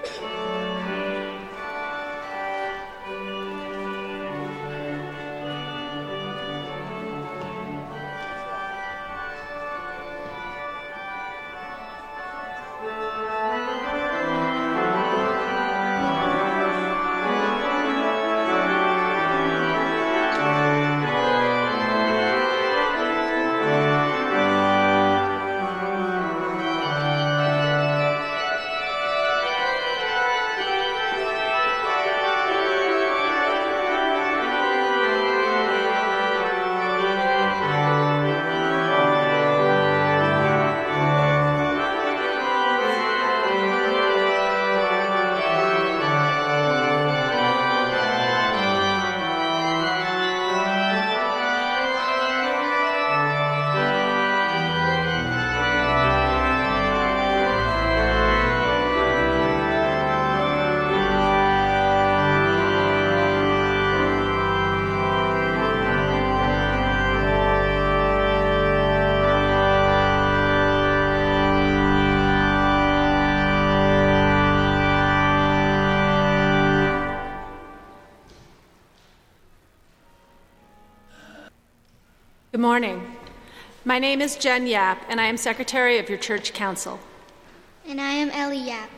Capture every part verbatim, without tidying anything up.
Good morning. My name is Jen Yap, and I am Secretary of your Church Council. And I am Ellie Yap.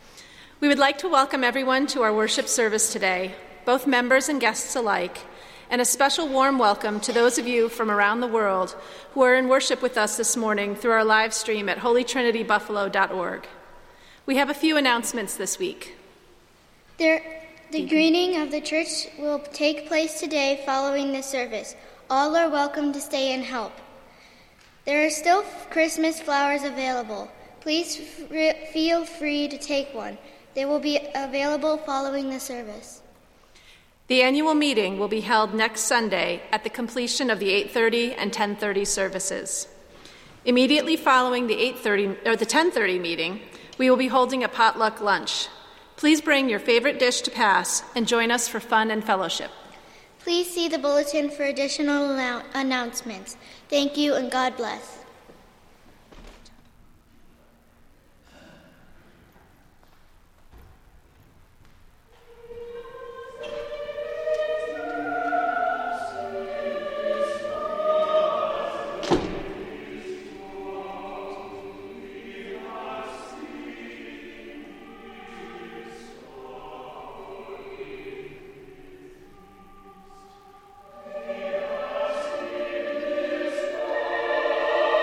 We would like to welcome everyone to our worship service today, both members and guests alike, and a special warm welcome to those of you from around the world who are in worship with us this morning through our live stream at holy trinity buffalo dot org. We have a few announcements this week. There, the greeting of the church will take place today following the service. All are welcome to stay and help. There are still Christmas flowers available. Please f- feel free to take one. They will be available following the service. The annual meeting will be held next Sunday at the completion of the eight thirty and ten thirty services. Immediately following the eight thirty or the ten thirty meeting, we will be holding a potluck lunch. Please bring your favorite dish to pass and join us for fun and fellowship. Please see the bulletin for additional annou- announcements. Thank you and God bless. Thank you.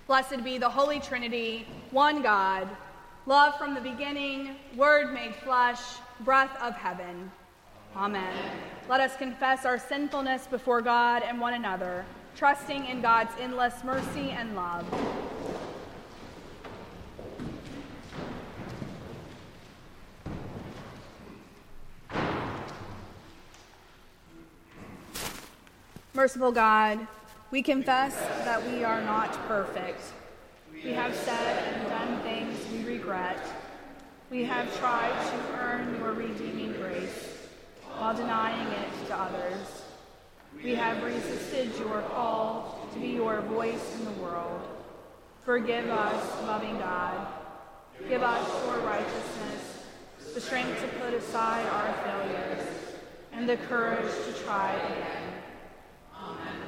Blessed be the Holy Trinity, one God, love from the beginning, Word made flesh, breath of heaven. Amen. Let us confess our sinfulness before God and one another, trusting in God's endless mercy and love. Merciful God, we confess that we are not perfect. We have said and done things we regret. We have tried to earn your redeeming grace while denying it to others. We have resisted your call to be your voice in the world. Forgive us, loving God. Give us your righteousness, the strength to put aside our failures, and the courage to try again. Amen.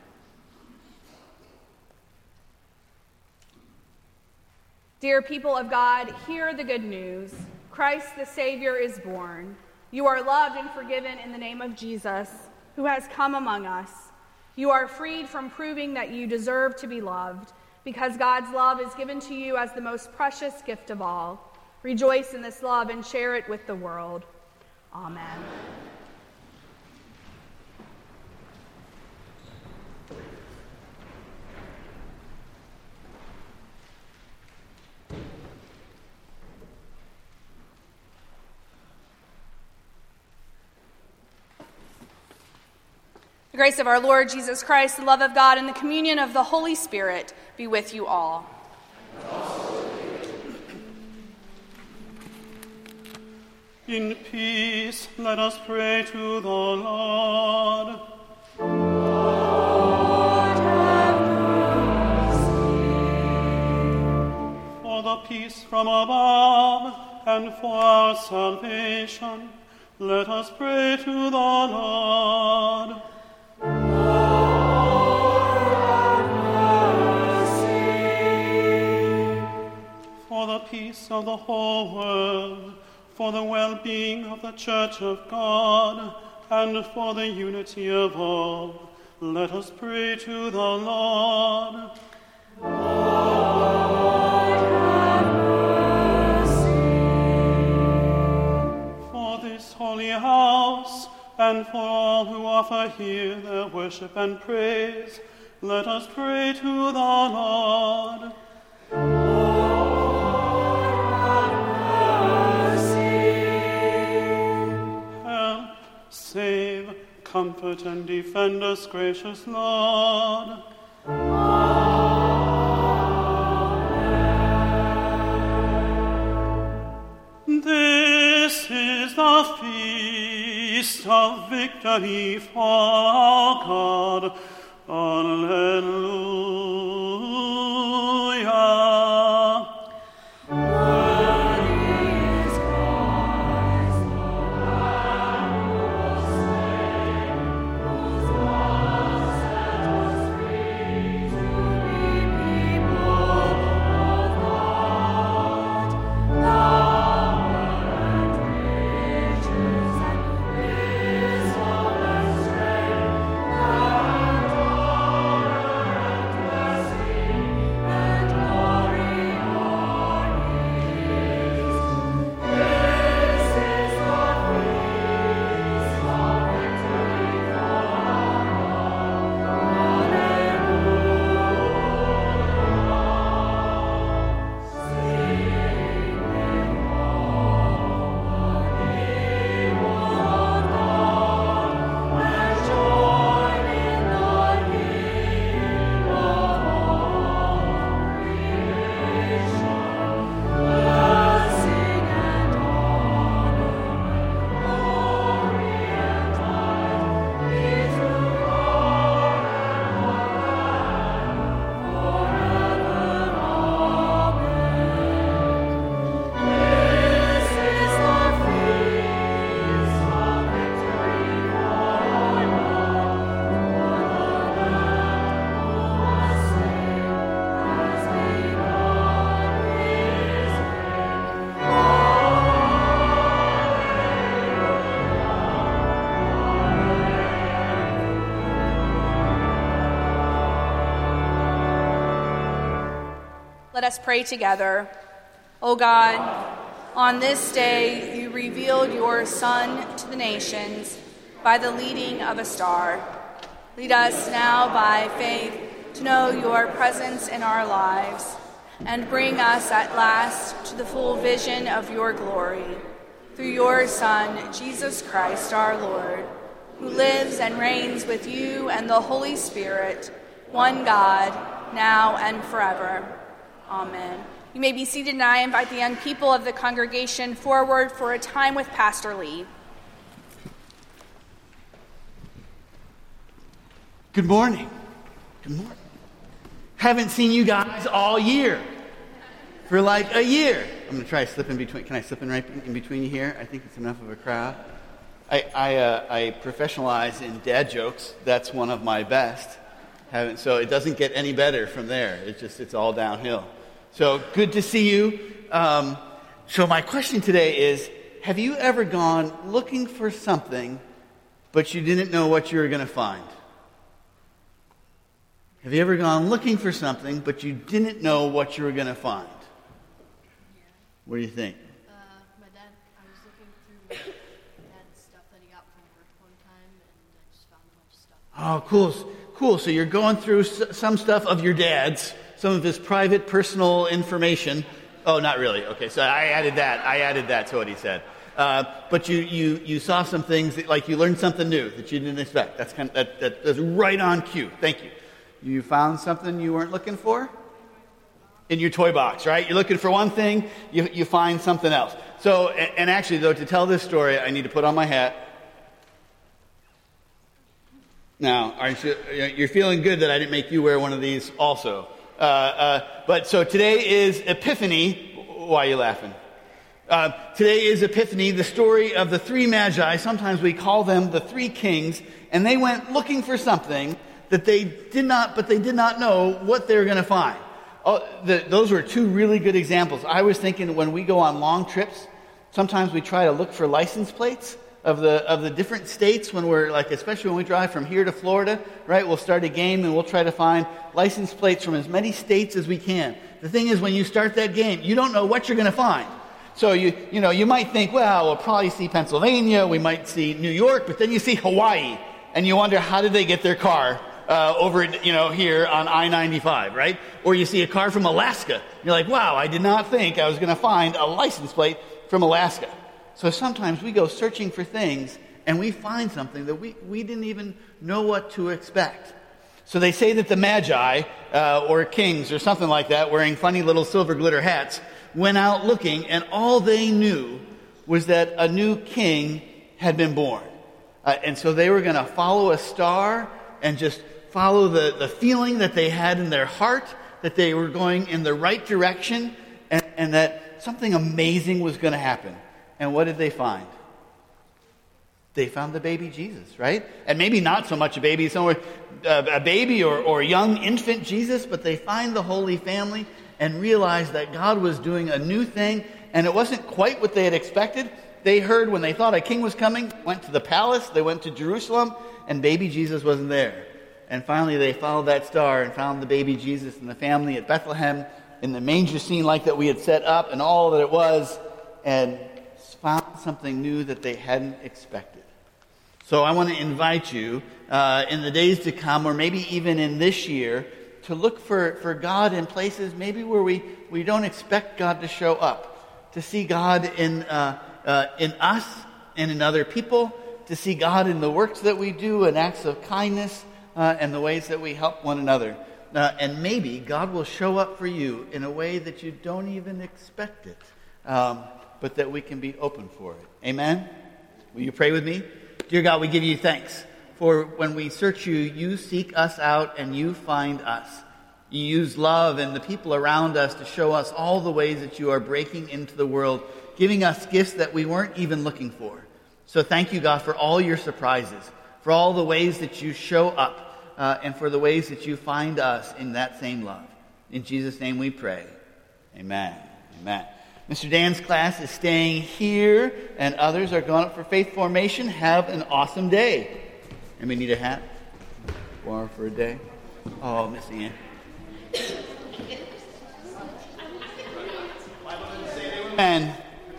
Dear people of God, hear the good news. Christ the Savior is born. You are loved and forgiven in the name of Jesus, who has come among us. You are freed from proving that you deserve to be loved, because God's love is given to you as the most precious gift of all. Rejoice in this love and share it with the world. Amen. The grace of our Lord Jesus Christ, the love of God, and the communion of the Holy Spirit be with you all. In peace, let us pray to the Lord. Lord, have mercy. For the peace from above and for our salvation, let us pray to the Lord. For the peace of the whole world, for the well-being of the Church of God, and for the unity of all, let us pray to the Lord. Lord, have mercy. For this holy house, and for all who offer here their worship and praise, let us pray to the Lord. Save, comfort, and defend us, gracious Lord. Amen. This is the feast of victory for our God. Alleluia. Amen. Let us pray together. O God, on this day you revealed your Son to the nations by the leading of a star. Lead us now by faith to know your presence in our lives, and bring us at last to the full vision of your glory. Through your Son, Jesus Christ our Lord, who lives and reigns with you and the Holy Spirit, one God, now and forever. Amen. You may be seated, and I invite the young people of the congregation forward for a time with Pastor Lee. Good morning. Good morning. Haven't seen you guys all year. For like a year. I'm going to try to slip in between. Can I slip in right in between you here? I think it's enough of a crowd. I I, uh, I professionalize in dad jokes. That's one of my best. Haven't, so it doesn't get any better from there. It's just, it's all downhill. So good to see you. Um, so my question today is, have you ever gone looking for something, but you didn't know what you were going to find? Have you ever gone looking for something, but you didn't know what you were going to find? Yeah. What do you think? Uh, my dad, I was looking through my dad's stuff that he got from work one time, and I just found a bunch of stuff. Oh, cool. Cool. So you're going through s- some stuff of your dad's, some of his private, personal information. Oh, not really. Okay, so I added that. I added that to what he said. Uh, but you, you, you saw some things, that, like you learned something new that you didn't expect. That's kind of, that, that, that's right on cue. Thank you. You found something you weren't looking for? In your toy box, right? You're looking for one thing, you, you find something else. So, and, and actually, though, to tell this story, I need to put on my hat. Now, aren't you, you're feeling good that I didn't make you wear one of these also. Uh, uh, but so today is Epiphany. Why are you laughing? Uh, today is Epiphany, the story of the three magi. Sometimes we call them the three kings, and they went looking for something that they did not, but they did not know what they were going to find. Oh, the, those were two really good examples. I was thinking when we go on long trips, sometimes we try to look for license plates of the of the different states when we're like, especially when we drive from here to Florida, right? We'll start a game and we'll try to find license plates from as many states as we can. The thing is, when you start that game, you don't know what you're going to find. So you you know you might think, well, we'll probably see Pennsylvania, we might see New York, but then you see Hawaii, and you wonder how did they get their car uh, over you know here on I ninety-five, right? Or you see a car from Alaska, you're like, wow, I did not think I was going to find a license plate from Alaska. So sometimes we go searching for things and we find something that we, we didn't even know what to expect. So they say that the Magi, uh, or kings or something like that, wearing funny little silver glitter hats, went out looking, and all they knew was that a new king had been born. Uh, and so they were going to follow a star and just follow the, the feeling that they had in their heart, that they were going in the right direction, and, and that something amazing was going to happen. And what did they find? They found the baby Jesus, right? And maybe not so much a baby, somewhere uh, a baby or, or young infant Jesus, but they find the Holy Family and realize that God was doing a new thing, and it wasn't quite what they had expected. They heard when they thought a king was coming, went to the palace, they went to Jerusalem, and baby Jesus wasn't there. And finally they followed that star and found the baby Jesus and the family at Bethlehem in the manger scene like that we had set up and all that it was, and found something new that they hadn't expected. So I want to invite you uh, in the days to come, or maybe even in this year, to look for, for God in places maybe where we, we don't expect God to show up. To see God in uh, uh, in us and in other people. To see God in the works that we do and acts of kindness uh, and the ways that we help one another. Uh, and maybe God will show up for you in a way that you don't even expect it. Um, but that we can be open for it. Amen? Will you pray with me? Dear God, we give you thanks for when we search you, you seek us out and you find us. You use love and the people around us to show us all the ways that you are breaking into the world, giving us gifts that we weren't even looking for. So thank you, God, for all your surprises, for all the ways that you show up, uh, and for the ways that you find us in that same love. In Jesus' name we pray. Amen. Amen. Mister Dan's class is staying here, and others are going up for faith formation. Have an awesome day. And we need a hat? Borrow for a day? Oh, Miss Ann. pen.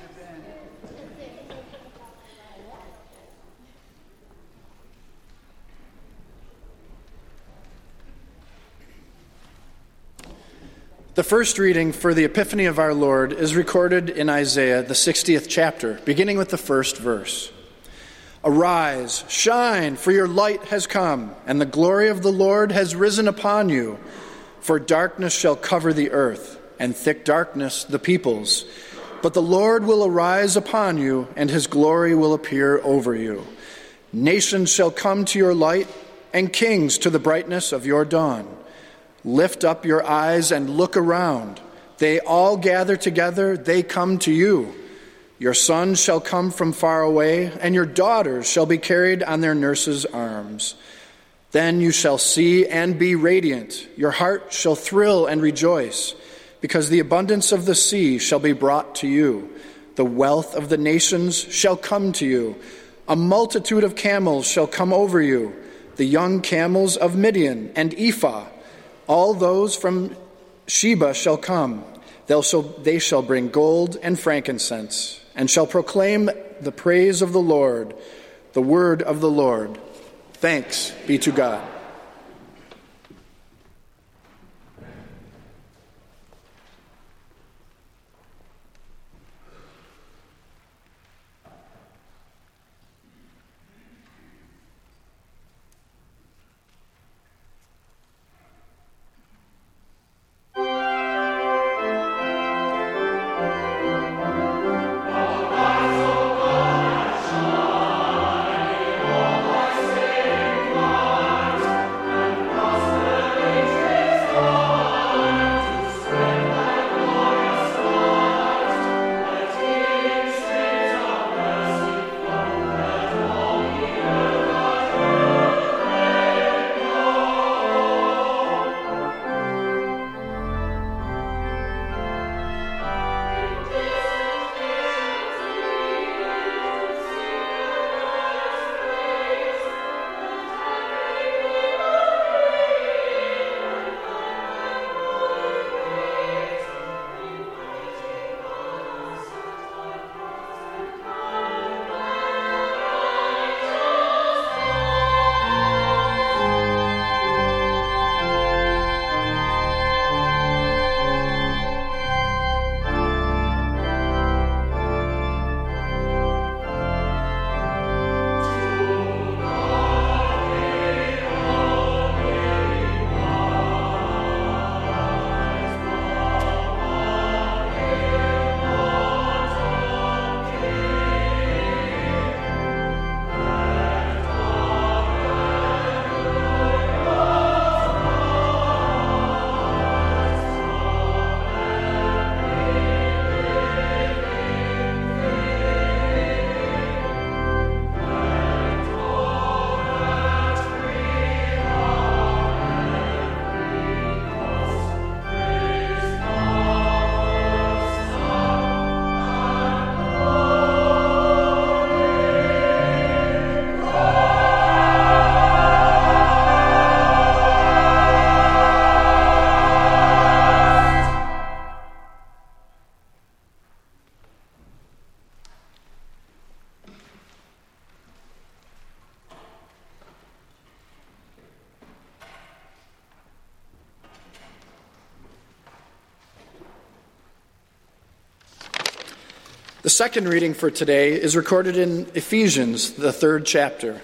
The first reading for the Epiphany of our Lord is recorded in Isaiah, the sixtieth chapter, beginning with the first verse. Arise, shine, for your light has come, and the glory of the Lord has risen upon you. For darkness shall cover the earth, and thick darkness the peoples. But the Lord will arise upon you, and his glory will appear over you. Nations shall come to your light, and kings to the brightness of your dawn. Lift up your eyes and look around. They all gather together, they come to you. Your sons shall come from far away, and your daughters shall be carried on their nurses' arms. Then you shall see and be radiant. Your heart shall thrill and rejoice, because the abundance of the sea shall be brought to you. The wealth of the nations shall come to you. A multitude of camels shall come over you, the young camels of Midian and Ephah. All those from Sheba shall come. They'll shall, they shall bring gold and frankincense, and shall proclaim the praise of the Lord, the word of the Lord. Thanks be to God. The second reading for today is recorded in Ephesians, the third chapter.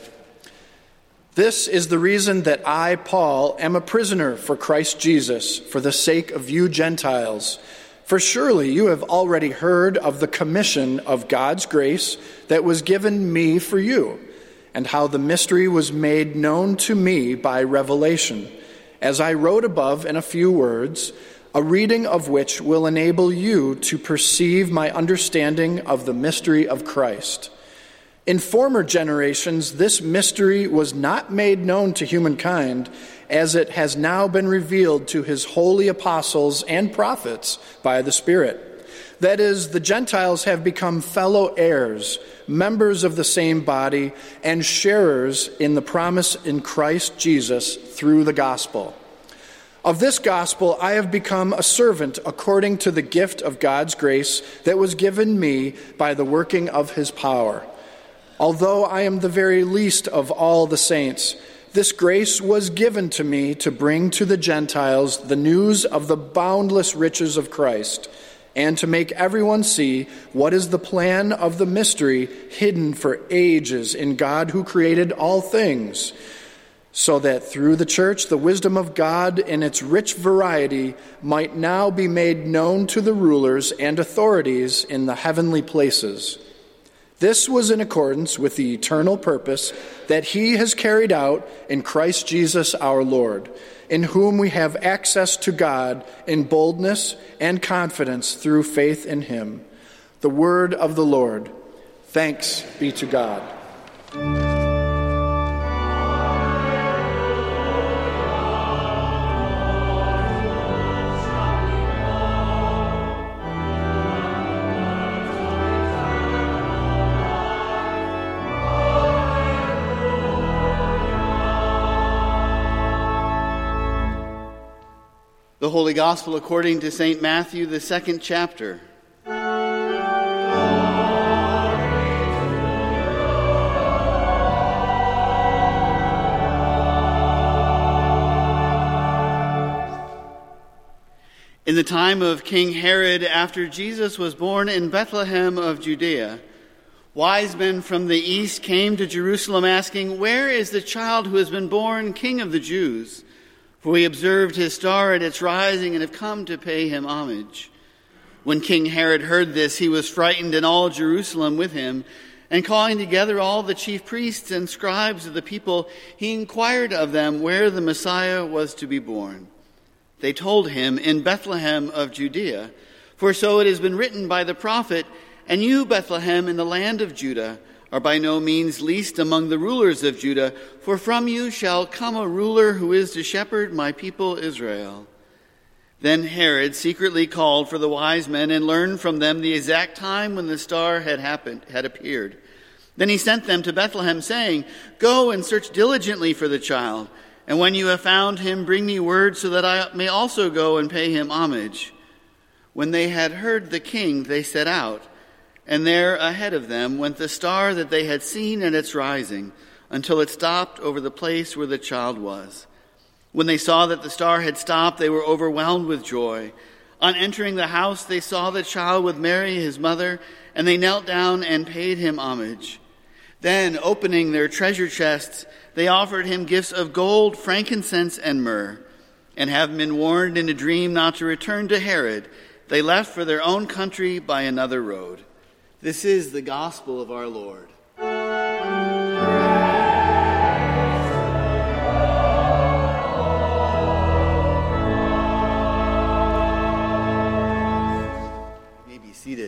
This is the reason that I, Paul, am a prisoner for Christ Jesus, for the sake of you Gentiles. For surely you have already heard of the commission of God's grace that was given me for you, and how the mystery was made known to me by revelation, as I wrote above in a few words, a reading of which will enable you to perceive my understanding of the mystery of Christ. In former generations, this mystery was not made known to humankind, as it has now been revealed to his holy apostles and prophets by the Spirit. That is, the Gentiles have become fellow heirs, members of the same body, and sharers in the promise in Christ Jesus through the gospel. Of this gospel I have become a servant according to the gift of God's grace that was given me by the working of his power. Although I am the very least of all the saints, this grace was given to me to bring to the Gentiles the news of the boundless riches of Christ, and to make everyone see what is the plan of the mystery hidden for ages in God who created all things, so that through the church the wisdom of God in its rich variety might now be made known to the rulers and authorities in the heavenly places. This was in accordance with the eternal purpose that he has carried out in Christ Jesus our Lord, in whom we have access to God in boldness and confidence through faith in him. The word of the Lord. Thanks be to God. The Holy Gospel according to Saint Matthew, the second chapter. In the time of King Herod, after Jesus was born in Bethlehem of Judea, wise men from the east came to Jerusalem asking, "Where is the child who has been born King of the Jews? For we observed his star at its rising and have come to pay him homage." When King Herod heard this, he was frightened, and all Jerusalem with him. And calling together all the chief priests and scribes of the people, he inquired of them where the Messiah was to be born. They told him, "In Bethlehem of Judea. For so it has been written by the prophet, 'And you, Bethlehem, in the land of Judah, are by no means least among the rulers of Judah, for from you shall come a ruler who is to shepherd my people Israel.'" Then Herod secretly called for the wise men and learned from them the exact time when the star had happened, had appeared. Then he sent them to Bethlehem, saying, "Go and search diligently for the child, and when you have found him, bring me word so that I may also go and pay him homage." When they had heard the king, they set out. And there ahead of them went the star that they had seen at its rising, until it stopped over the place where the child was. When they saw that the star had stopped, they were overwhelmed with joy. On entering the house, they saw the child with Mary, his mother, and they knelt down and paid him homage. Then, opening their treasure chests, they offered him gifts of gold, frankincense, and myrrh. And having been warned in a dream not to return to Herod, they left for their own country by another road. This is the gospel of our Lord. You may be seated.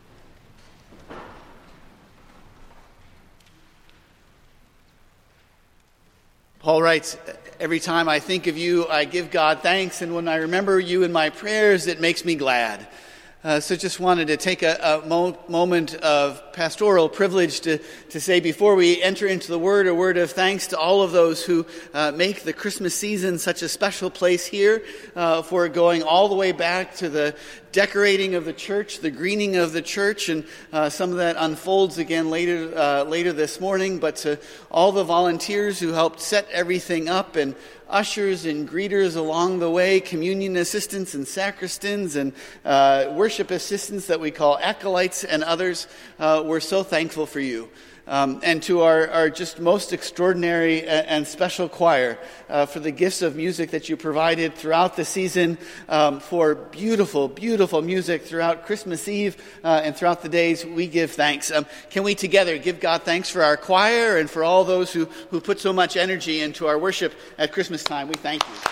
Paul writes, "Every time I think of you, I give God thanks, and when I remember you in my prayers, it makes me glad." Uh, so just wanted to take a, a mo- moment of pastoral privilege to, to say before we enter into the Word, a word of thanks to all of those who uh, make the Christmas season such a special place here, uh, for going all the way back to the decorating of the church, the greening of the church, and uh, some of that unfolds again later uh, later this morning, but to all the volunteers who helped set everything up, and ushers and greeters along the way, communion assistants and sacristans, and uh, worship assistants that we call acolytes, and others. Uh, we're so thankful for you. Um, and to our, our just most extraordinary and, and special choir uh, for the gifts of music that you provided throughout the season, um, for beautiful, beautiful music throughout Christmas Eve uh, and throughout the days, we give thanks. Um, can we together give God thanks for our choir and for all those who, who put so much energy into our worship at Christmas time? We thank you.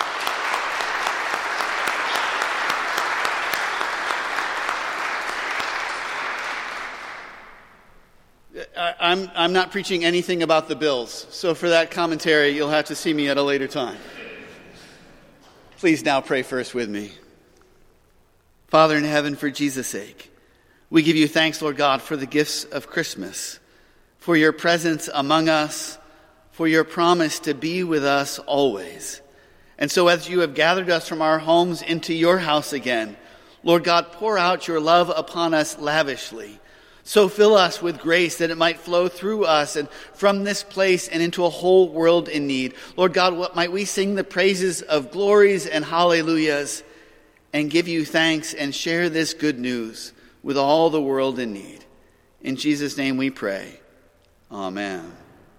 I'm, I'm not preaching anything about the Bills, so for that commentary, you'll have to see me at a later time. Please now pray first with me. Father in heaven, for Jesus' sake, we give you thanks, Lord God, for the gifts of Christmas, for your presence among us, for your promise to be with us always. And so as you have gathered us from our homes into your house again, Lord God, pour out your love upon us lavishly. So fill us with grace that it might flow through us and from this place and into a whole world in need. Lord God, what might we sing the praises of glories and hallelujahs and give you thanks and share this good news with all the world in need. In Jesus' name we pray. Amen.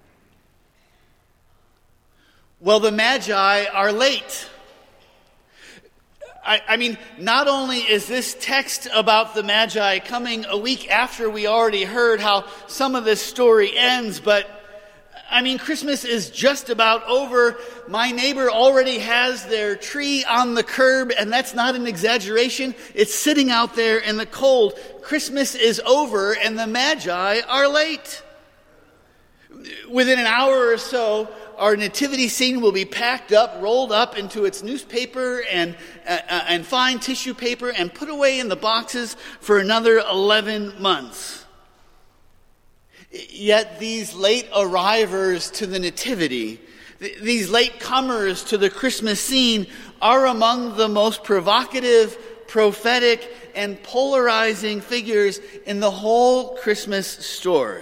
Well, the Magi are late. I, I mean, not only is this text about the Magi coming a week after we already heard how some of this story ends, but I mean, Christmas is just about over. My neighbor already has their tree on the curb, and that's not an exaggeration. It's sitting out there in the cold. Christmas is over, and the Magi are late. Within an hour or so, our nativity scene will be packed up, rolled up into its newspaper and uh, and fine tissue paper and put away in the boxes for another eleven months. Yet these late arrivers to the nativity, th- these late comers to the Christmas scene are among the most provocative, prophetic, and polarizing figures in the whole Christmas story.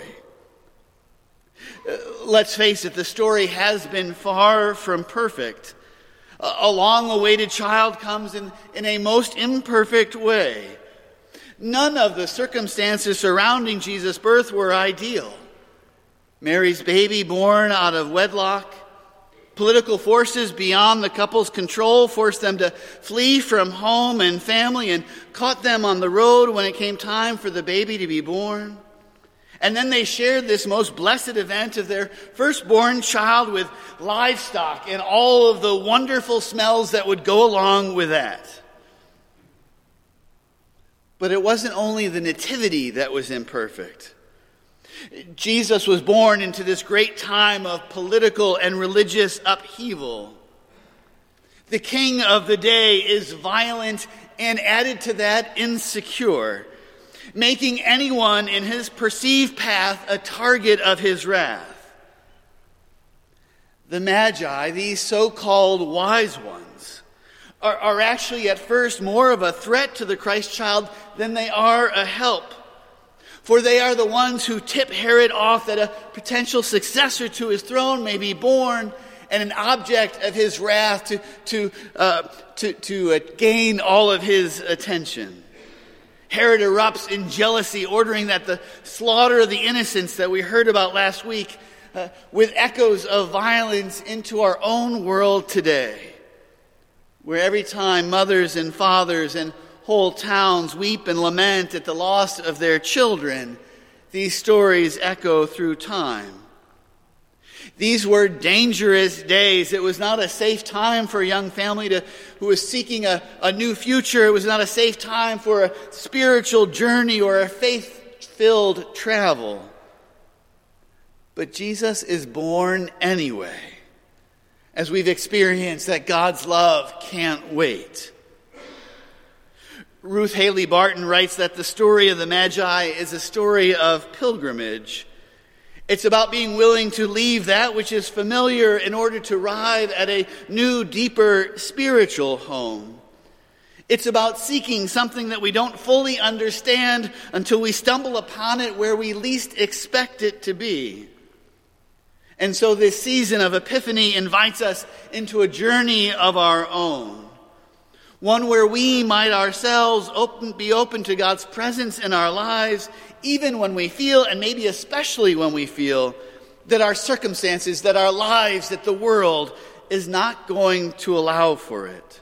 Let's face it, the story has been far from perfect. A long-awaited child comes in, in a most imperfect way. None of the circumstances surrounding Jesus' birth were ideal. Mary's baby born out of wedlock, political forces beyond the couple's control forced them to flee from home and family and caught them on the road when it came time for the baby to be born. And then they shared this most blessed event of their firstborn child with livestock and all of the wonderful smells that would go along with that. But it wasn't only the nativity that was imperfect. Jesus was born into this great time of political and religious upheaval. The king of the day is violent and, added to that, insecure, making anyone in his perceived path a target of his wrath. The Magi, these so-called wise ones, are, are actually at first more of a threat to the Christ child than they are a help. For they are the ones who tip Herod off that a potential successor to his throne may be born and an object of his wrath to, to, uh, to, to uh, gain all of his attention. Herod erupts in jealousy, ordering that the slaughter of the innocents that we heard about last week, uh, with echoes of violence into our own world today, where every time mothers and fathers and whole towns weep and lament at the loss of their children, these stories echo through time. These were dangerous days. It was not a safe time for a young family to, who was seeking a, a new future. It was not a safe time for a spiritual journey or a faith-filled travel. But Jesus is born anyway, as we've experienced that God's love can't wait. Ruth Haley Barton writes that the story of the Magi is a story of pilgrimage. It's about being willing to leave that which is familiar in order to arrive at a new, deeper spiritual home. It's about seeking something that we don't fully understand until we stumble upon it where we least expect it to be. And so this season of Epiphany invites us into a journey of our own. One where we might ourselves open, be open to God's presence in our lives, even when we feel, and maybe especially when we feel, that our circumstances, that our lives, that the world is not going to allow for it.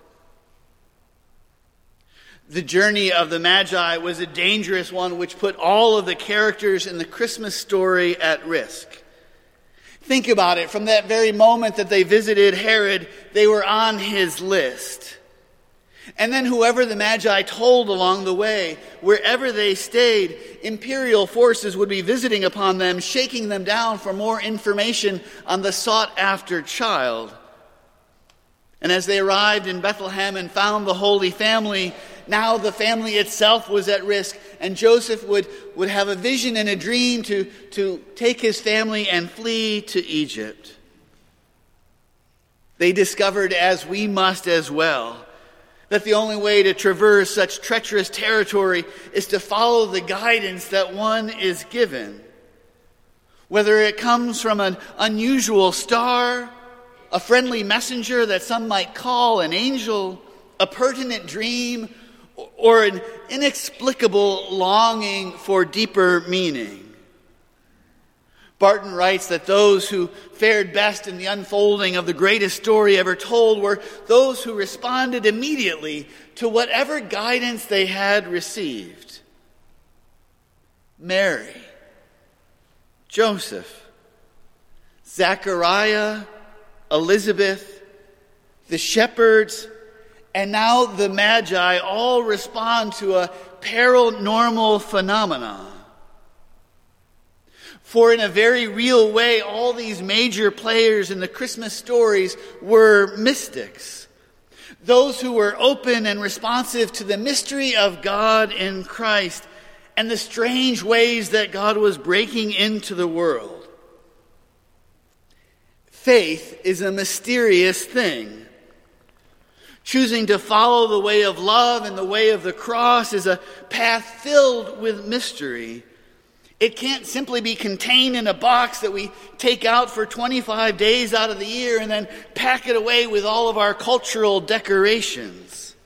The journey of the Magi was a dangerous one which put all of the characters in the Christmas story at risk. Think about it. From that very moment that they visited Herod, they were on his list. And then whoever the Magi told along the way, wherever they stayed, imperial forces would be visiting upon them, shaking them down for more information on the sought-after child. And as they arrived in Bethlehem and found the Holy Family, now the family itself was at risk, and Joseph would, would have a vision and a dream to, to take his family and flee to Egypt. They discovered, as we must as well, that the only way to traverse such treacherous territory is to follow the guidance that one is given. Whether it comes from an unusual star, a friendly messenger that some might call an angel, a pertinent dream, or an inexplicable longing for deeper meaning. Barton writes that those who fared best in the unfolding of the greatest story ever told were those who responded immediately to whatever guidance they had received. Mary, Joseph, Zechariah, Elizabeth, the shepherds, and now the Magi all respond to a paranormal phenomenon. For in a very real way, all these major players in the Christmas stories were mystics. Those who were open and responsive to the mystery of God in Christ and the strange ways that God was breaking into the world. Faith is a mysterious thing. Choosing to follow the way of love and the way of the cross is a path filled with mystery. It can't simply be contained in a box that we take out for twenty-five days out of the year and then pack it away with all of our cultural decorations.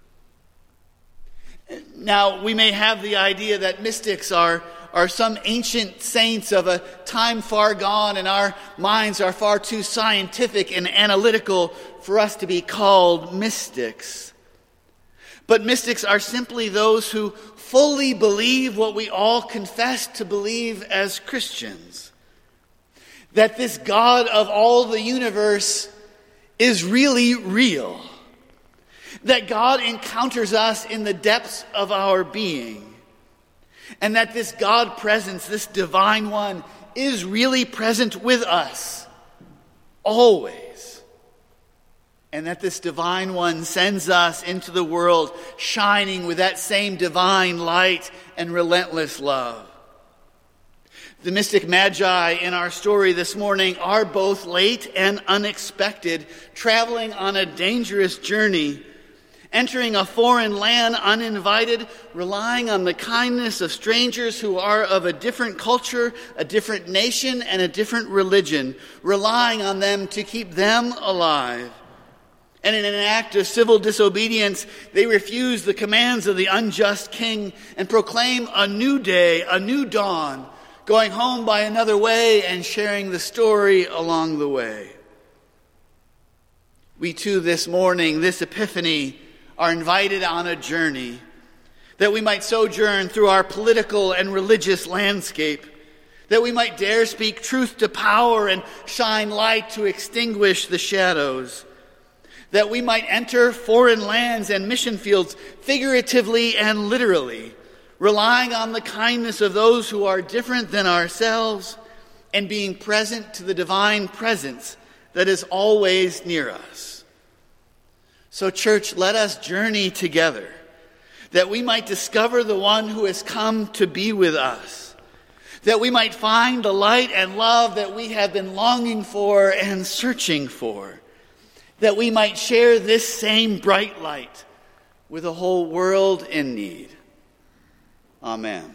Now, we may have the idea that mystics are, are some ancient saints of a time far gone, and our minds are far too scientific and analytical for us to be called mystics. But mystics are simply those who fully believe what we all confess to believe as Christians. That this God of all the universe is really real. That God encounters us in the depths of our being. And that this God presence, this divine one, is really present with us. Always. And that this divine one sends us into the world shining with that same divine light and relentless love. The mystic magi in our story this morning are both late and unexpected, traveling on a dangerous journey, entering a foreign land uninvited, relying on the kindness of strangers who are of a different culture, a different nation, and a different religion, relying on them to keep them alive. And in an act of civil disobedience, they refuse the commands of the unjust king and proclaim a new day, a new dawn, going home by another way and sharing the story along the way. We too this morning, this Epiphany, are invited on a journey that we might sojourn through our political and religious landscape, that we might dare speak truth to power and shine light to extinguish the shadows, that we might enter foreign lands and mission fields figuratively and literally, relying on the kindness of those who are different than ourselves and being present to the divine presence that is always near us. So, church, let us journey together, that we might discover the one who has come to be with us, that we might find the light and love that we have been longing for and searching for, that we might share this same bright light with a whole world in need. Amen.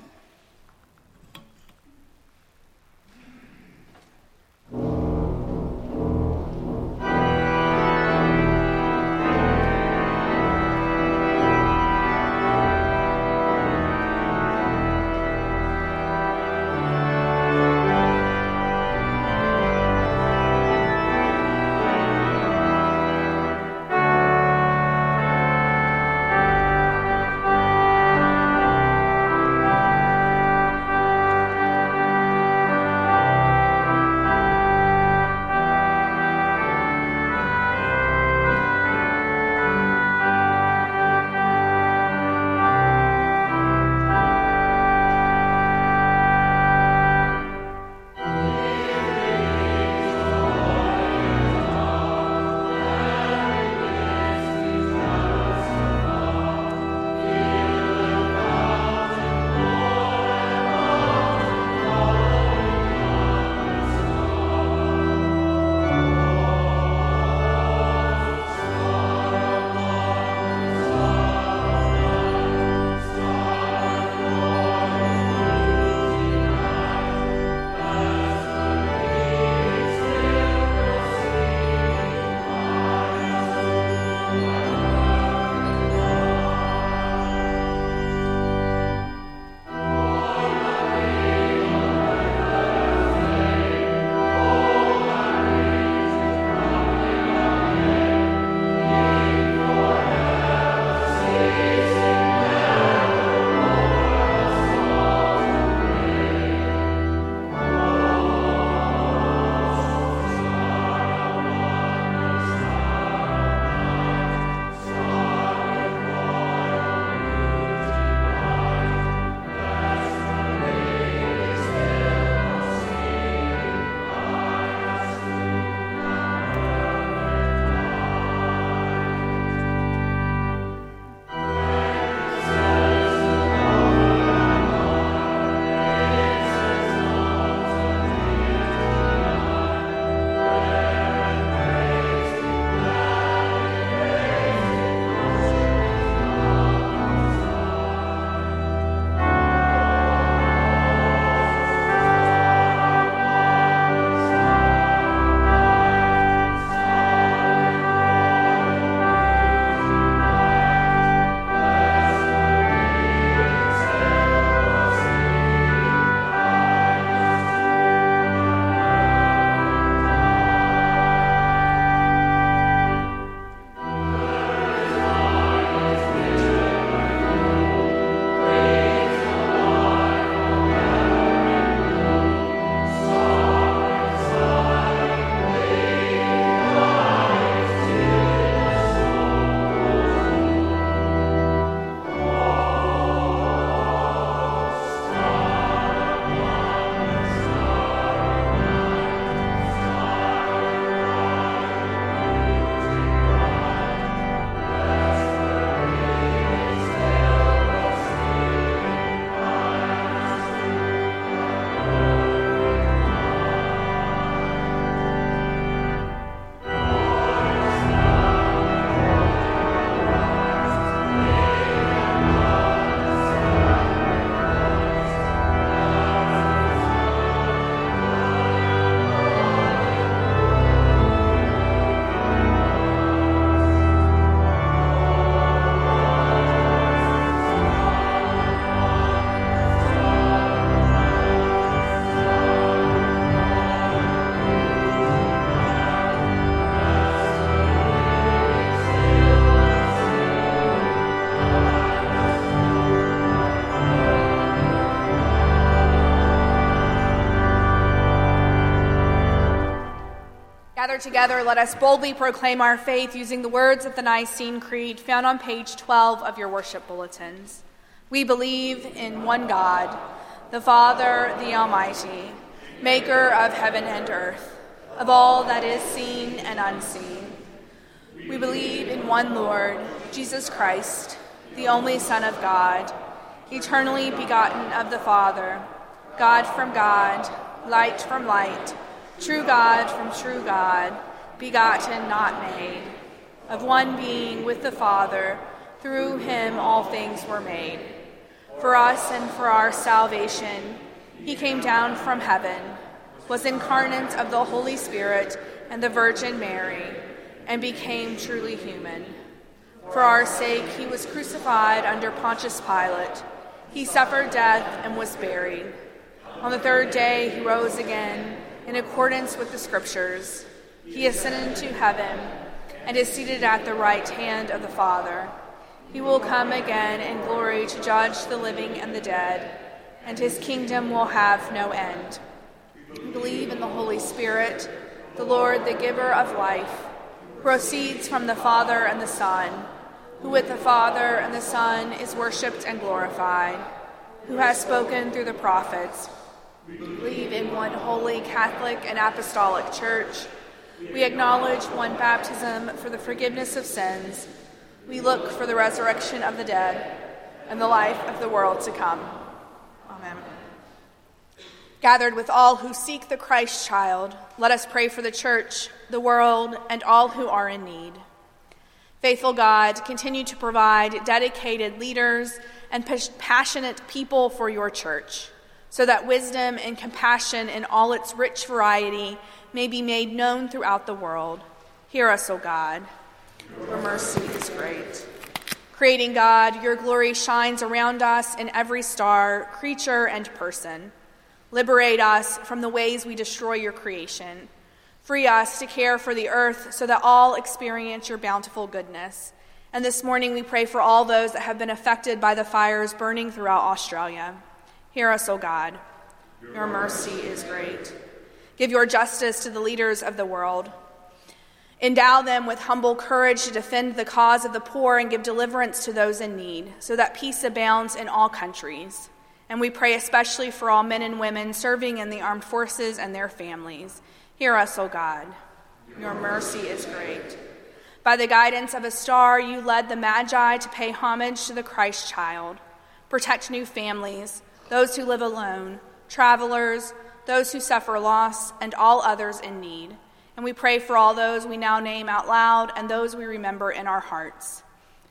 Gathered together, let us boldly proclaim our faith using the words of the Nicene Creed found on page twelve of your worship bulletins. We believe in one God, the Father, the Almighty, maker of heaven and earth, of all that is seen and unseen. We believe in one Lord, Jesus Christ, the only Son of God, eternally begotten of the Father, God from God, light from light, true God from true God, begotten, not made, of one being with the Father, through him all things were made. For us and for our salvation, he came down from heaven, was incarnate of the Holy Spirit and the Virgin Mary, and became truly human. For our sake he was crucified under Pontius Pilate. He suffered death and was buried. On the third day he rose again, in accordance with the Scriptures. He ascended to heaven and is seated at the right hand of the Father. He will come again in glory to judge the living and the dead, and his kingdom will have no end. We believe in the Holy Spirit, the Lord, the giver of life, who proceeds from the Father and the Son, who with the Father and the Son is worshipped and glorified, who has spoken through the prophets. We believe in one holy, Catholic, and apostolic church. We acknowledge one baptism for the forgiveness of sins. We look for the resurrection of the dead and the life of the world to come. Amen. Gathered with all who seek the Christ child, let us pray for the church, the world, and all who are in need. Faithful God, continue to provide dedicated leaders and passionate people for your church, so that wisdom and compassion in all its rich variety may be made known throughout the world. Hear us, O God. Your mercy is great. Creating God, your glory shines around us in every star, creature, and person. Liberate us from the ways we destroy your creation. Free us to care for the earth so that all experience your bountiful goodness. And this morning we pray for all those that have been affected by the fires burning throughout Australia. Hear us, O God. Your mercy is great. Give your justice to the leaders of the world. Endow them with humble courage to defend the cause of the poor and give deliverance to those in need, so that peace abounds in all countries. And we pray especially for all men and women serving in the armed forces and their families. Hear us, O God. Your mercy is great. By the guidance of a star, you led the Magi to pay homage to the Christ child. Protect new families, those who live alone, travelers, those who suffer loss, and all others in need. And we pray for all those we now name out loud and those we remember in our hearts.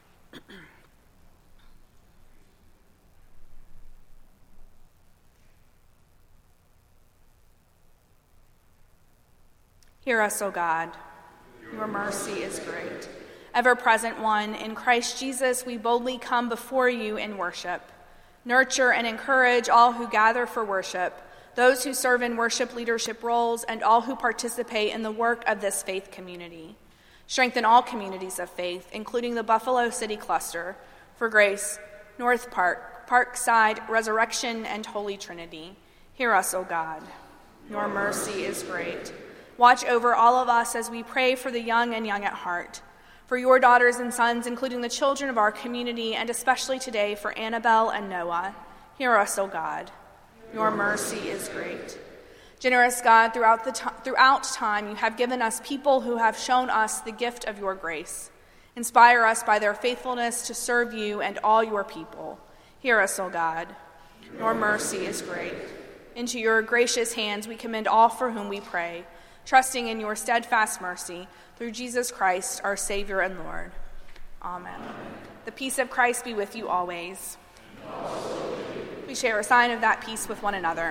Hear us, O God. Your mercy is great. Ever-present one, in Christ Jesus we boldly come before you in worship. Nurture and encourage all who gather for worship, those who serve in worship leadership roles, and all who participate in the work of this faith community. Strengthen all communities of faith, including the Buffalo City Cluster, for Grace, North Park, Parkside, Resurrection, and Holy Trinity. Hear us, O God. Your mercy is great. Watch over all of us as we pray for the young and young at heart, for your daughters and sons, including the children of our community, and especially today for Annabelle and Noah. Hear us, O God. Your mercy is great. Generous God, throughout, the t- throughout time you have given us people who have shown us the gift of your grace. Inspire us by their faithfulness to serve you and all your people. Hear us, O God. Your mercy is great. Into your gracious hands we commend all for whom we pray, trusting in your steadfast mercy, through Jesus Christ, our Savior and Lord. Amen. The peace of Christ be with you always. We share a sign of that peace with one another.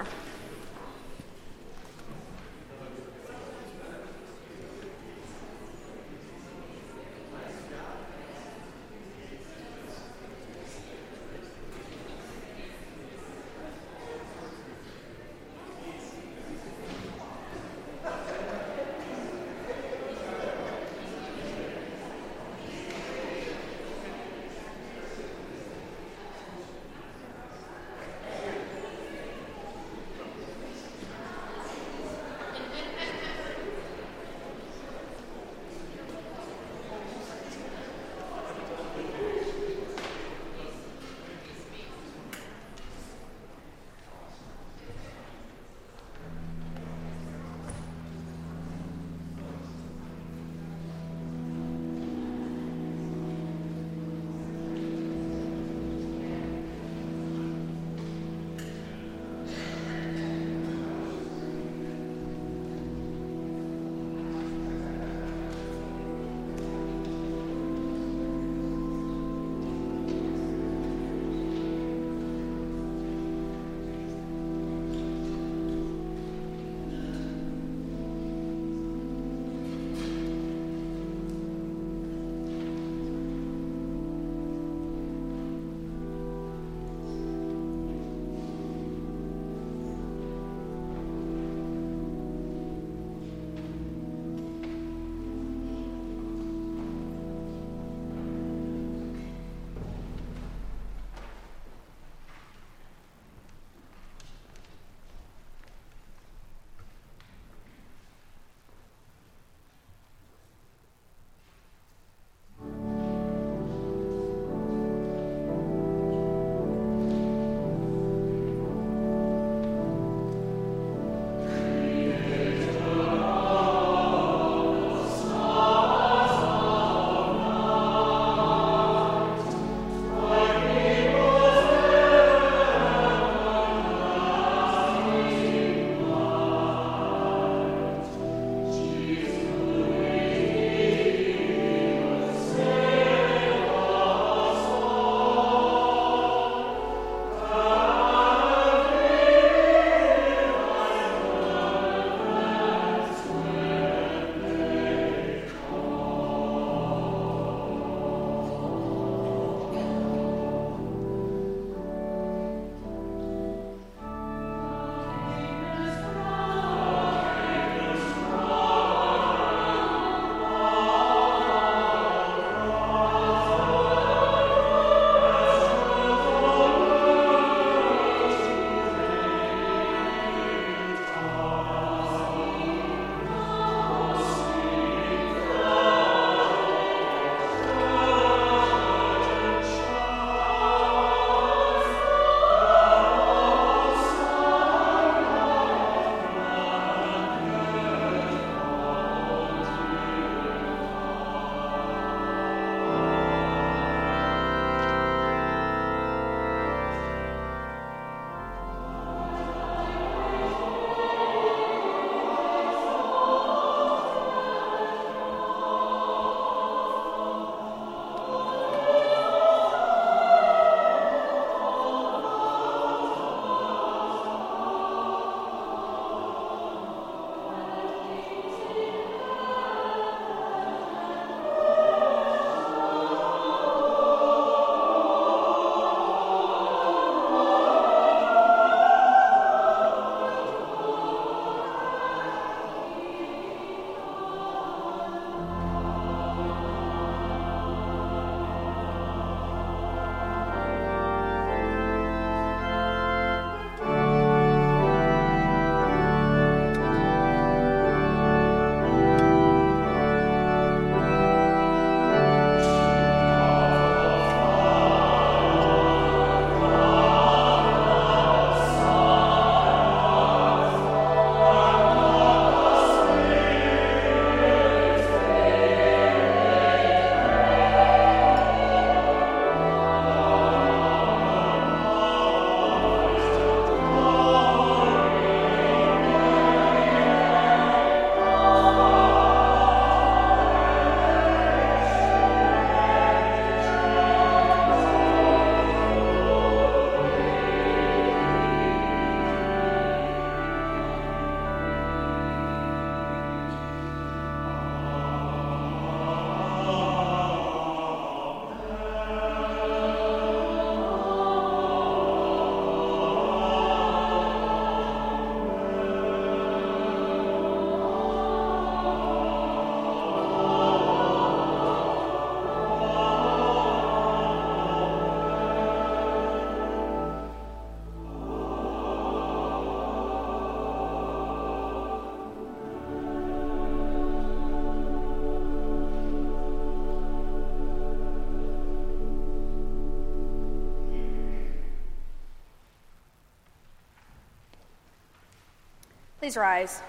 Please rise.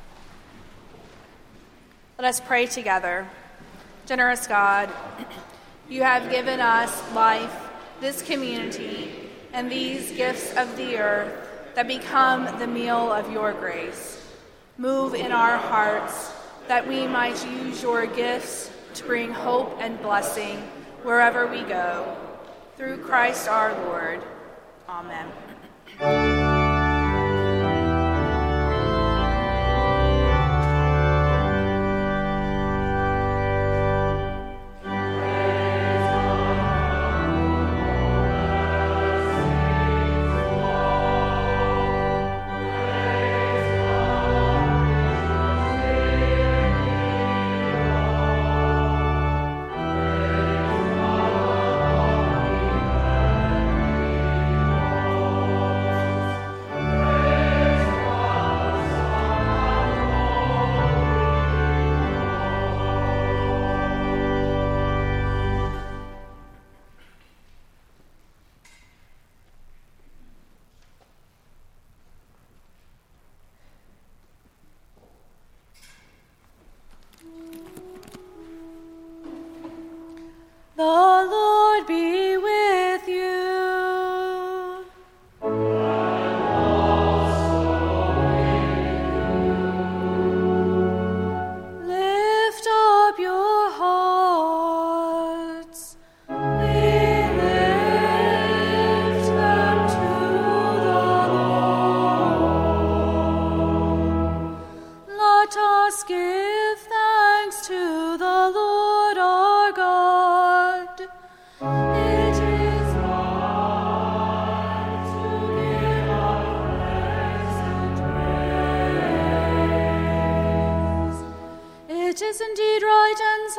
Let us pray together. Generous God, you have given us life, this community, and these gifts of the earth that become the meal of your grace. Move in our hearts that we might use your gifts to bring hope and blessing wherever we go. Through Christ our Lord. Amen. The Lord be with you. And also with you. Lift up your hearts. We lift them to the Lord. Let us give thanks to the Lord our God. It is indeed right and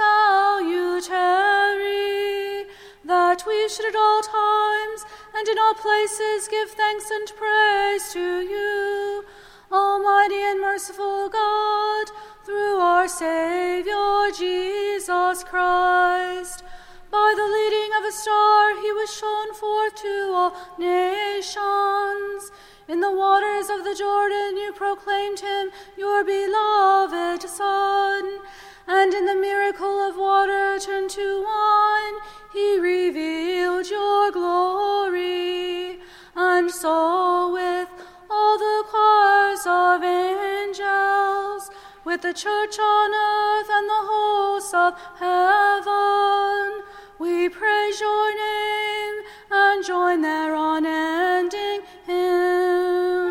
salutary that we should at all times and in all places give thanks and praise to you, Almighty and merciful God, through our Savior Jesus Christ. By the leading of a star he was shown forth to all nations. In the waters of the Jordan you proclaimed him your beloved Son, and in the miracle of water turned to wine he revealed your glory. And so with all the choirs of angels, with the church on earth and the hosts of heaven, we praise your name and join their unending hymn.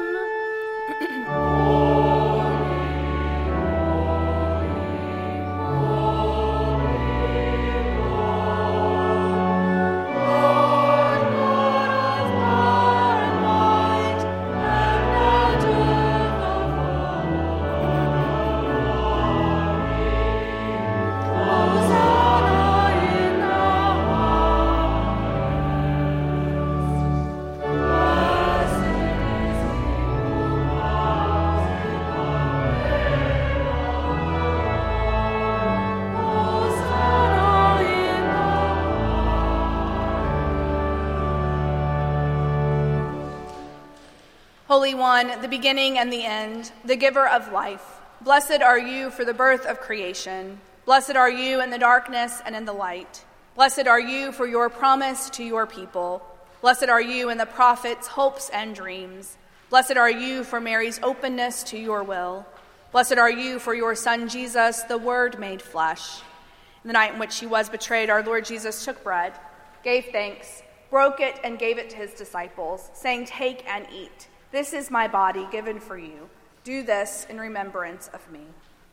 Holy One, the beginning and the end, the giver of life, blessed are you for the birth of creation. Blessed are you in the darkness and in the light. Blessed are you for your promise to your people. Blessed are you in the prophets' hopes and dreams. Blessed are you for Mary's openness to your will. Blessed are you for your Son Jesus, the Word made flesh. In the night in which he was betrayed, our Lord Jesus took bread, gave thanks, broke it, and gave it to his disciples, saying, "Take and eat. This is my body given for you. Do this in remembrance of me."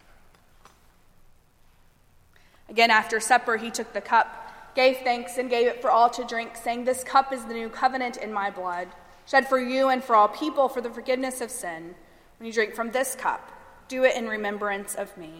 Again, after supper, he took the cup, gave thanks, and gave it for all to drink, saying, "This cup is the new covenant in my blood, shed for you and for all people for the forgiveness of sin. When you drink from this cup, do it in remembrance of me."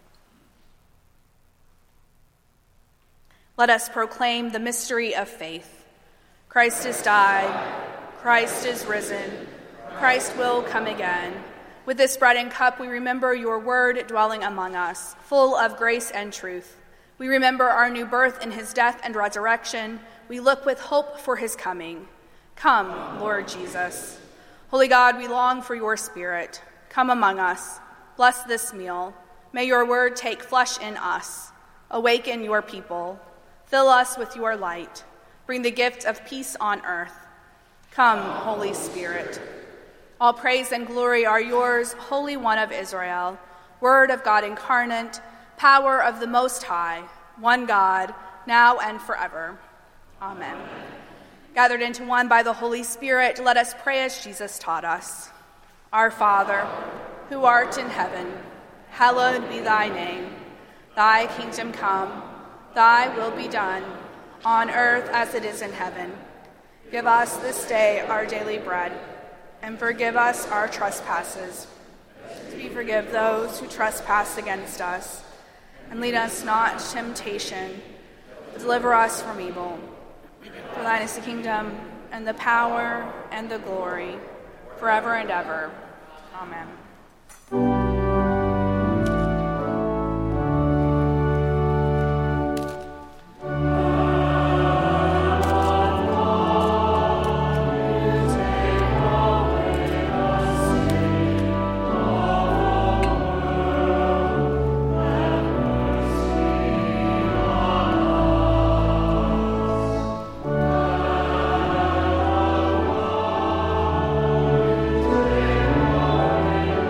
Let us proclaim the mystery of faith. Christ has died. Christ is risen. Christ will come again. With this bread and cup, we remember your word dwelling among us, full of grace and truth. We remember our new birth in his death and resurrection. We look with hope for his coming. Come, Lord Jesus. Holy God, we long for your Spirit. Come among us. Bless this meal. May your word take flesh in us. Awaken your people. Fill us with your light. Bring the gift of peace on earth. Come, Holy Spirit. All praise and glory are yours, Holy One of Israel, Word of God incarnate, power of the Most High, one God, now and forever. Amen. Gathered into one by the Holy Spirit, let us pray as Jesus taught us. Our Father, who art in heaven, hallowed be thy name. Thy kingdom come, thy will be done, on earth as it is in heaven. Give us this day our daily bread, and forgive us our trespasses, as we forgive those who trespass against us. And lead us not to temptation, but deliver us from evil. For thine is the kingdom, and the power, and the glory, forever and ever. Amen. Amen.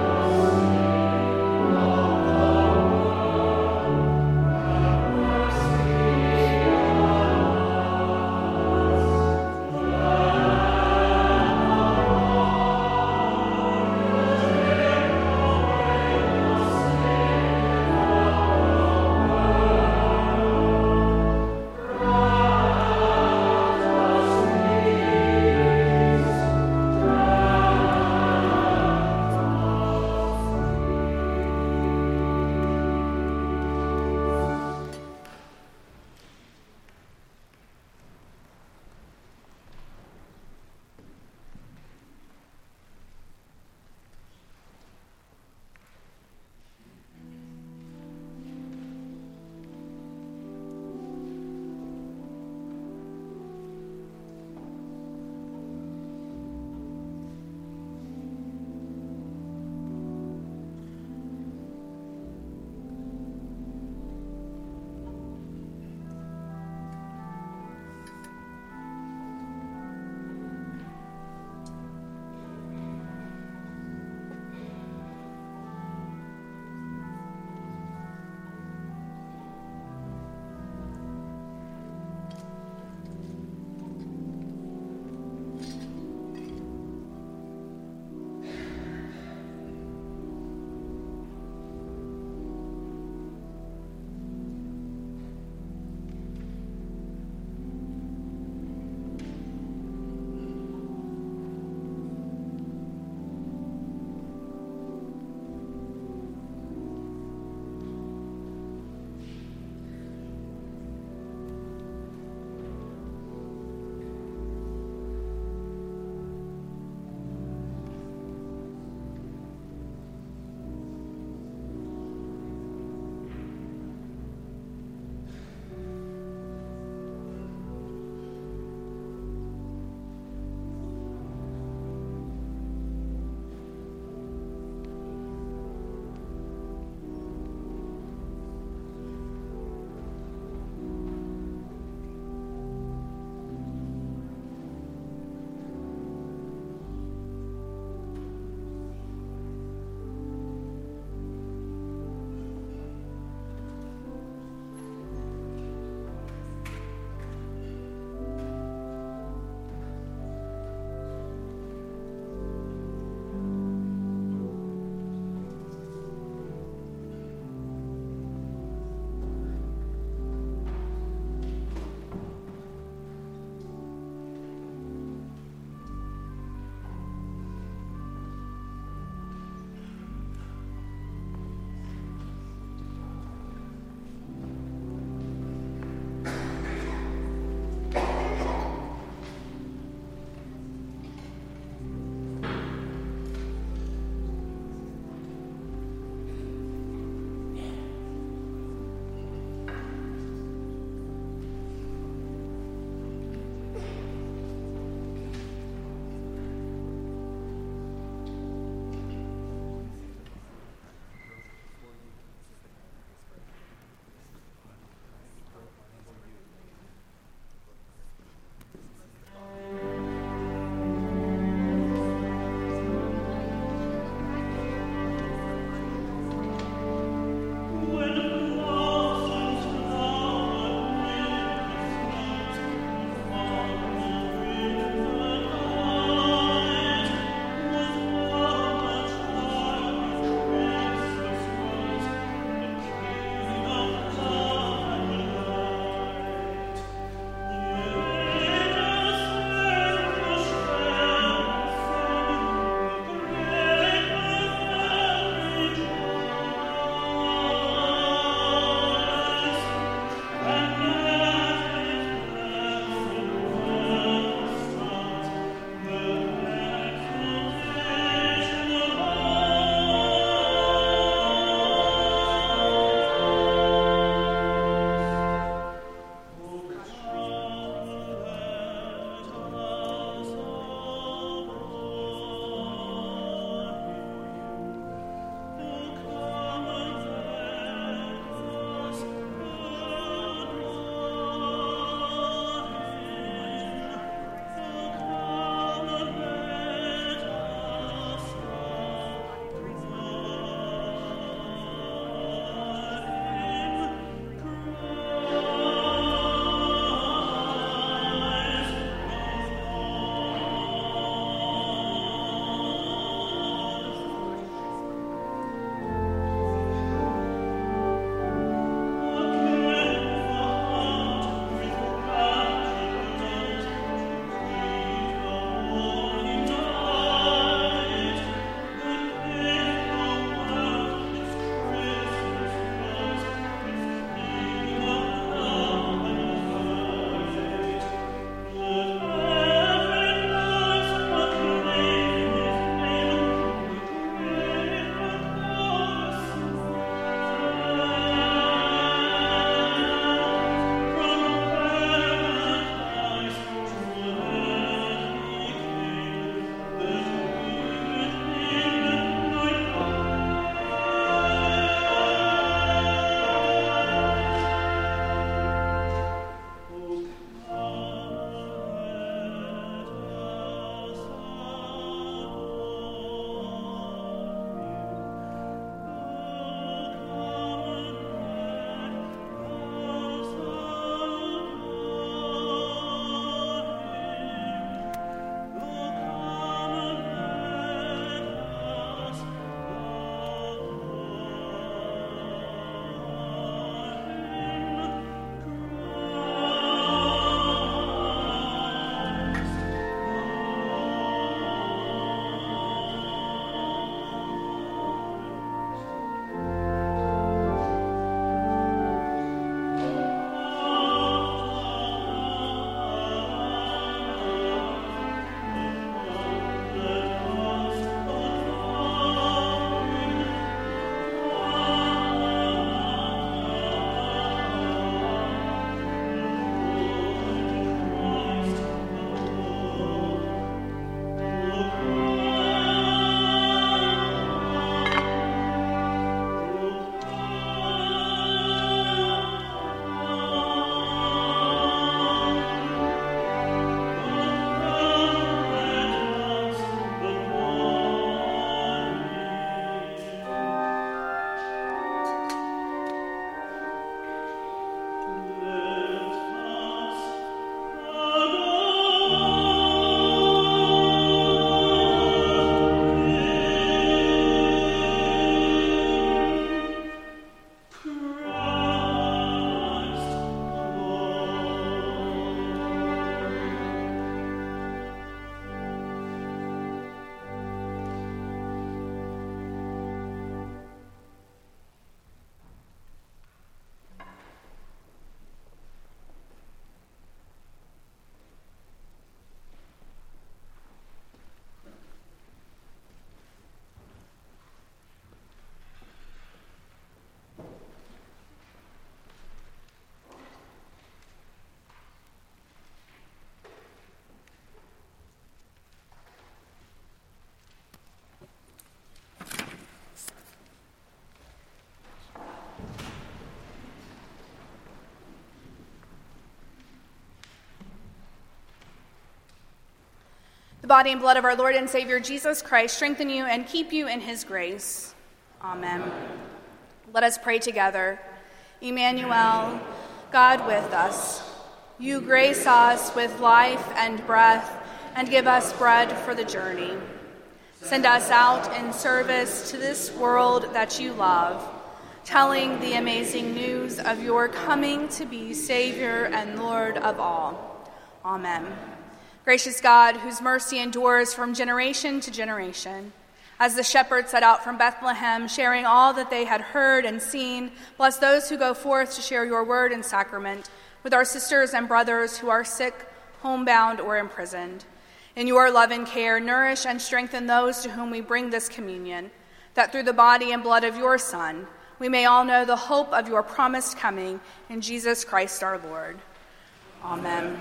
The body and blood of our Lord and Savior Jesus Christ strengthen you and keep you in his grace. Amen. Let us pray together. Emmanuel, God with us, you grace us with life and breath and give us bread for the journey. Send us out in service to this world that you love, telling the amazing news of your coming to be Savior and Lord of all. Amen. Gracious God, whose mercy endures from generation to generation, as the shepherds set out from Bethlehem, sharing all that they had heard and seen, bless those who go forth to share your word and sacrament with our sisters and brothers who are sick, homebound, or imprisoned. In your love and care, nourish and strengthen those to whom we bring this communion, that through the body and blood of your Son, we may all know the hope of your promised coming in Jesus Christ our Lord. Amen.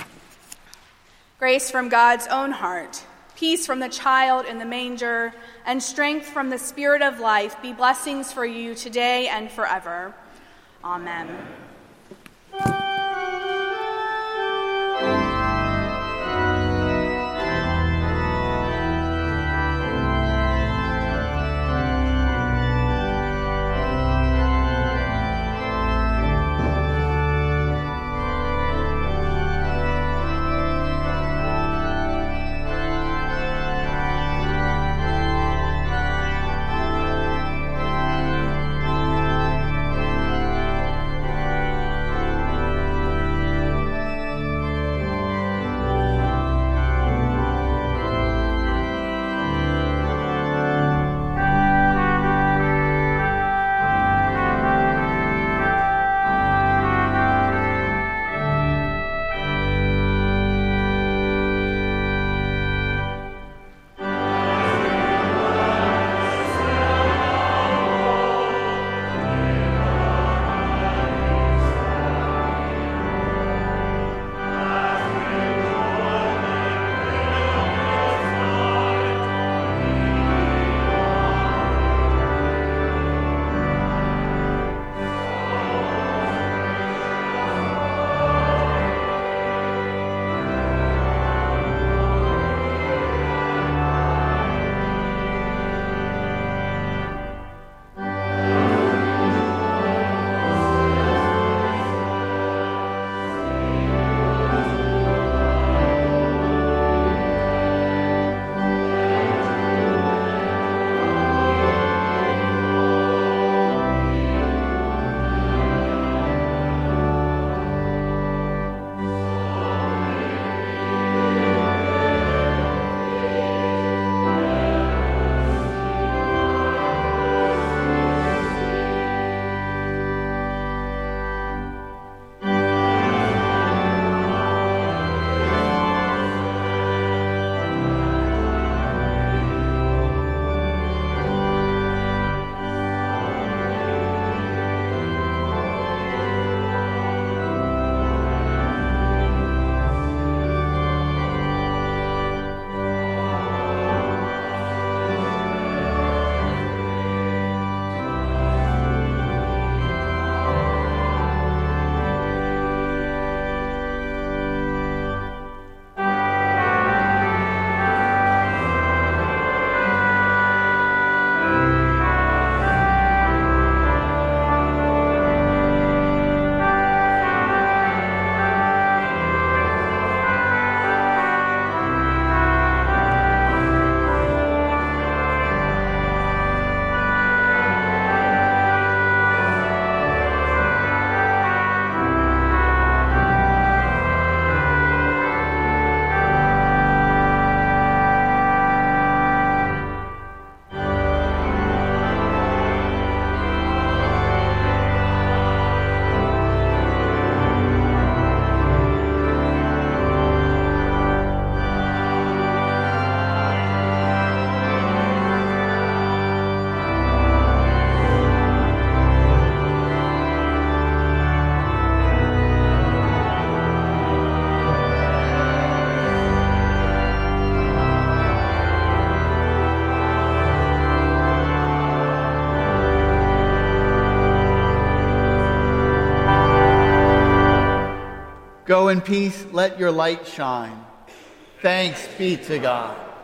Grace from God's own heart, peace from the child in the manger, and strength from the Spirit of life be blessings for you today and forever. Amen. Go in peace, let your light shine. Thanks be to God.